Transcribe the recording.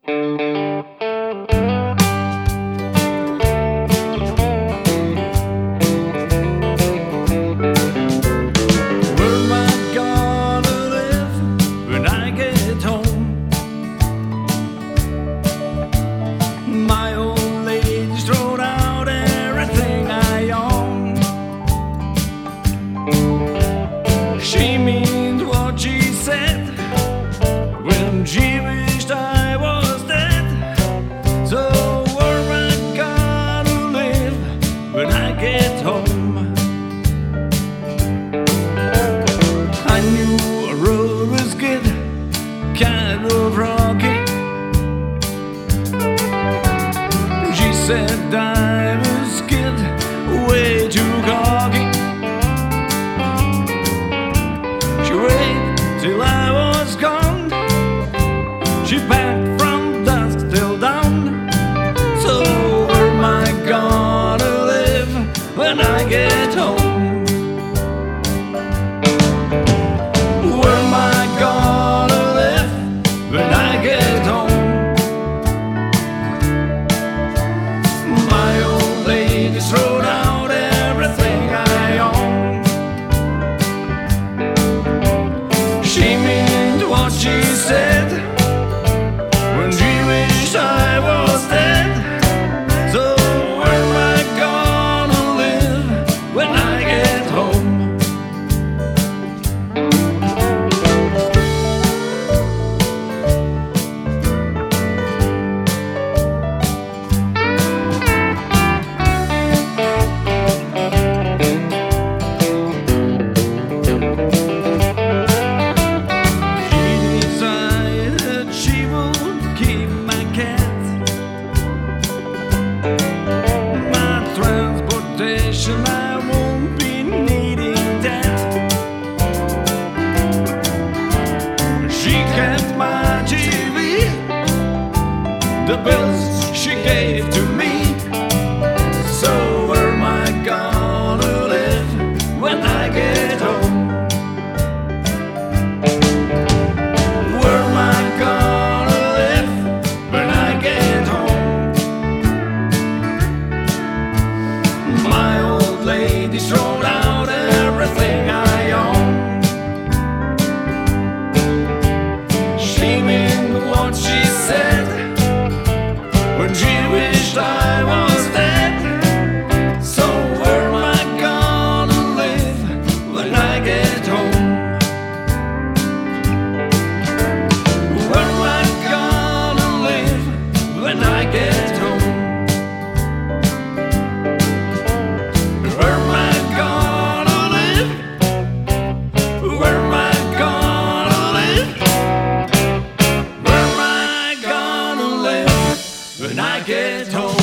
My old lady's thrown out everything I own. She means what she said when she wished I was dead. So where am I gonna live when I get home? I knew a road was good, kind of rocky. She said I was good, way too cocky. She waited till I was gone. She packed from dusk till dawn. So where am I gonna live when I get home? Where am I gonna live when I get home? She's thrown out everything I own. She meant what she said when she wished I was dead. So where am I gonna live when I get home? I won't be needing that. She kept my TV, the bills she gave to me. So where am I gonna live when I get home? Where am I gonna live when I get home? My old lady's thrown out everything I own. She meant what she said when she wished I was dead. So where am I gonna live when I get home? Where am I gonna live when I get home? Where am I gonna live? Where am I gonna live? Where am I gonna live when I get home?